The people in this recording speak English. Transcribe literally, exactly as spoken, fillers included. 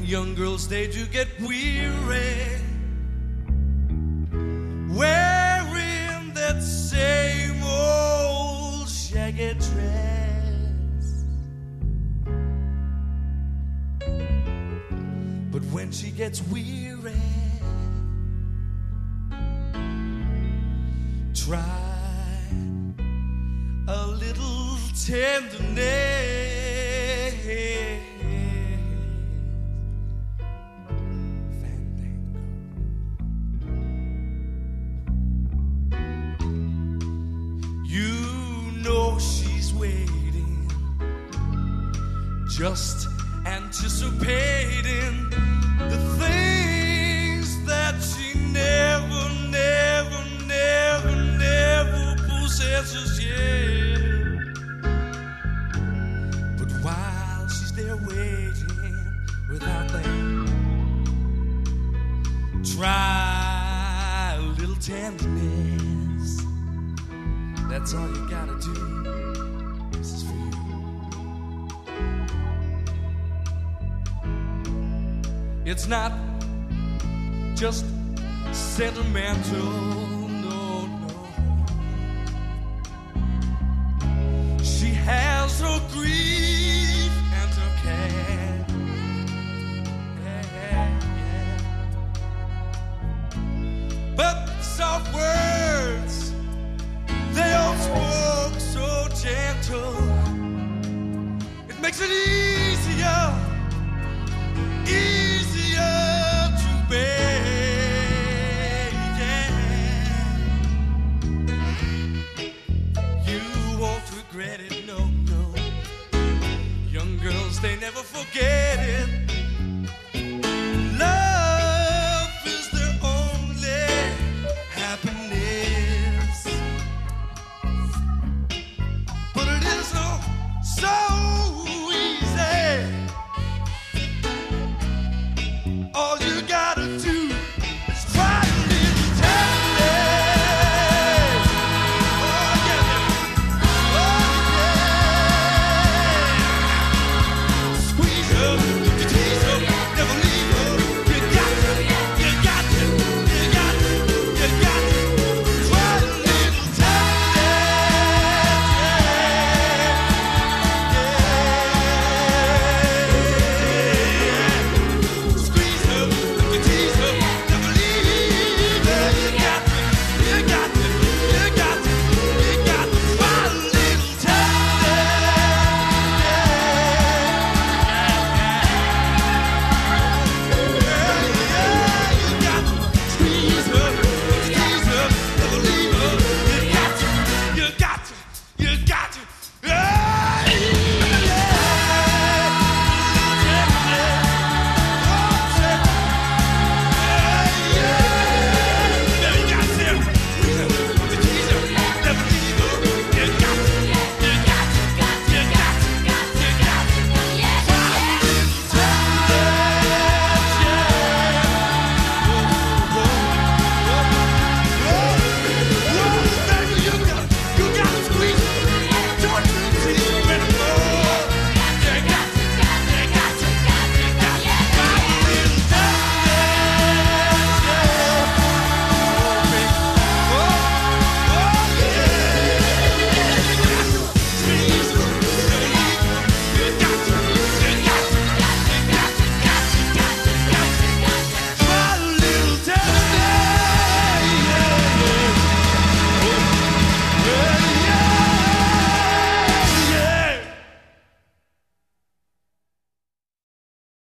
young girls, they do get weary wearing that same old shaggy dress. But when she gets weary, try a little tenderness. Just anticipating the things that she never, never, never, never possesses yet. But while she's there waiting without that, try a little tenderness. That's all you gotta do. This is for you. It's not just sentimental, no, no. She has her grief and her care. Yeah, yeah. But the soft words, they all spoke so gentle. It makes it easier, easier. Regret it, no, no. Young girls, they never forget it.